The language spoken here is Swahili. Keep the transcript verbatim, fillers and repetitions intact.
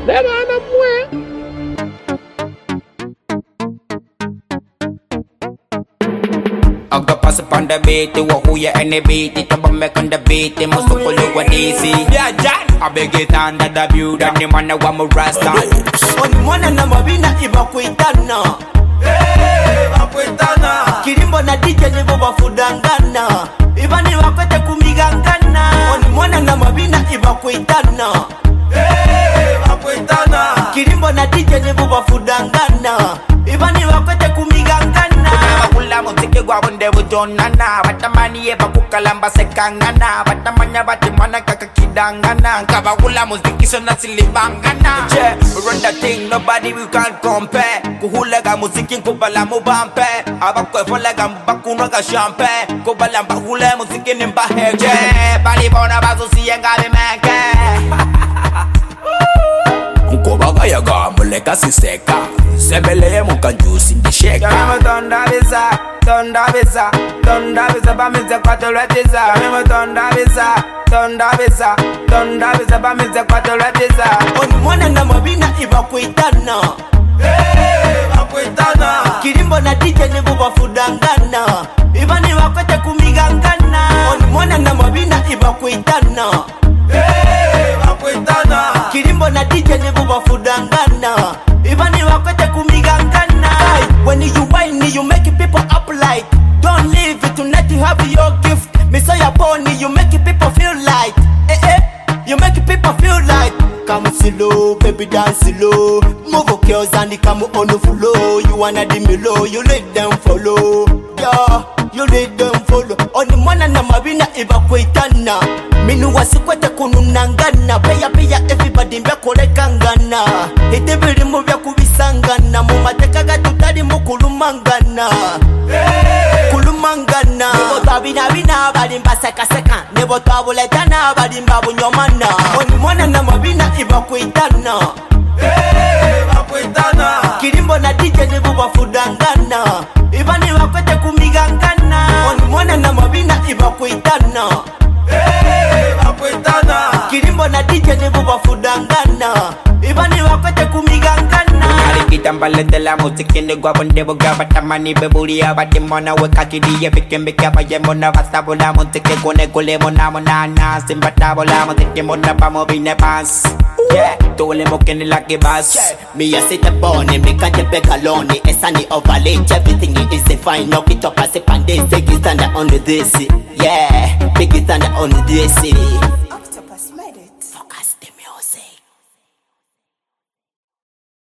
Them on them way. Aga pass upon the beat, who ya any beat, it about make on the beat, it must follow what they see. Yeah, John, I beg it under the view, that the man wa mu rasta. Oni mwana na mabina iba kuitana. Hey, bakwetana. Kirimbo na D J nibo bafudangana. Iba ni wakwete kumigangana. Oni mwana na mabina iba kuitana. Hey, bakwetana. Kirimbo na D J nibo bafudangana. Iba ni wakwete kumigangana. Kula muziki gwa bunde bujonana, batamani ye bakukalamba sekangana, batamanya batimana kakakidangana, kabakula muziki sona silibangana. Yeah, run that thing, nobody we can't compare. Kuhulaga muziki kubala mubampe, abakwe folaga mbakuno ga champe, kubala mbahule muziki nimba heje, bali bona bazo siyenga bimeke. Nkobaga yaga muleka siseka, sebele mukanjusi ndisheka. Kama tonda bisa, tonda bisa, tonda bisa bamize kwa toletiza. Kama tonda bisa, tonda bisa, tonda bisa bamize kwa toletiza. Oni mwana na mabina iba kuitana. Hey, bakwetana. Kirimbo na D J nibo bafudangana. Iba ni wakwete kumigangana. Oni mwana na mabina iba kuitana. Hey, bakwetana. Kirimbo na D J nibo bafudangana. Iba ni wakwete kumigangana. When you whine, you make people up like. Don't leave it tonight, you have your gift. Me say your pony, you make people feel like. Eh eh, you make people feel like. Come slow, baby dance slow. Move your girls and come on the floor. You wanna dim below, you let them follow. Yeah, you let them follow. Oni mwana na mabina iba kuitana. Minu wasikwete kununangana. Peya peya everybody mbya kolekangana. Hite bili mbya kubisangana. Mumatekaga tutari mukulumangana. Kulumangana. Nebo tabina bina balimba seka seka. Nebo tabuletana balimba bunyomana. Oni mwana na mabina iba kuitana. Hey, bakwetana. Kirimbo na D J nibo bafudangana. Iba ni wakwete kumigangana. Oni mwana na mabina iba kuitana. Hey, bakwetana. Kirimbo na D J nibo bafudangana. Iba ni wakwete kumigangana. Kitambale de la música en el guapo de boca batamani beburia batimona weka kidiye bikembeka bayemona bastabula música con el colemona monana sin batabula música mona pa movine pas. Yeah, tú le moken la que vas. Me a sit upon it, me can't be galoni. It's sunny overlay, everything is fine. Knock it up as a pandemic. Big stand on this, yeah. Big stand on this. Octopus made it. Focus the music.